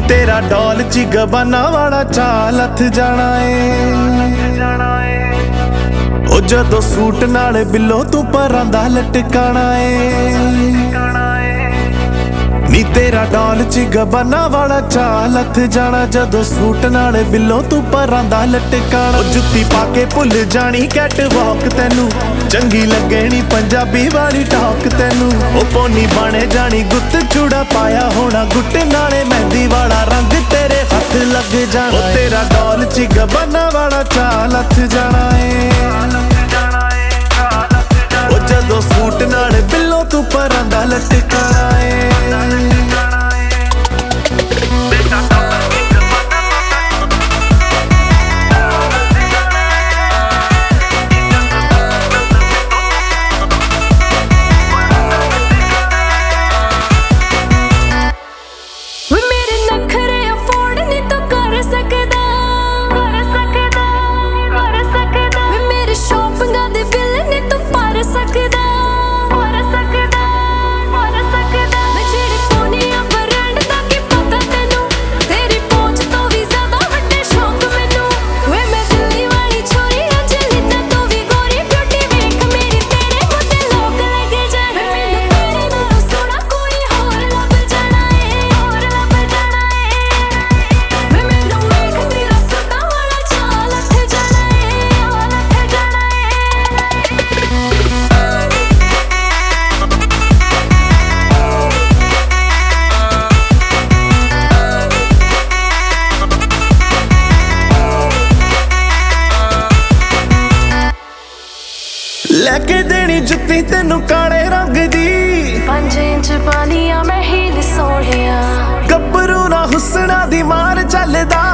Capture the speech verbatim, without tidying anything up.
तेरा डॉल ची गबाना वाला चाल हथ जाना है ओ जदों सूट नाल बिलो तू परां दा लटकाना है नी तेरा डॉल ची गबाना वाला चाल हथ जाना जदों सूट नाल बिलो तू परां दा लटकाना ओ जुत्ती पाके भुल जानी कैट वॉक तैनू चंगी लगनी पंजाबी वाली टॉक तैनू ओ पोनी बने जानी गुत्त चूड़ा पाया होना गुट्टे नाले मेहंदी वाला रंग तेरे हथ लग जाना ओ तेरा डॉल ची गबाना वाला चाल हथ जाना है ओ जदों सूट नाल बिलो तू परां दा लटकाना है लैके देनी जुत्ती तेनू काले रंग दी पंज इंच पानी आ मैं हील सोहणिया गब्बरू ना हुस्ना दी मार चलदा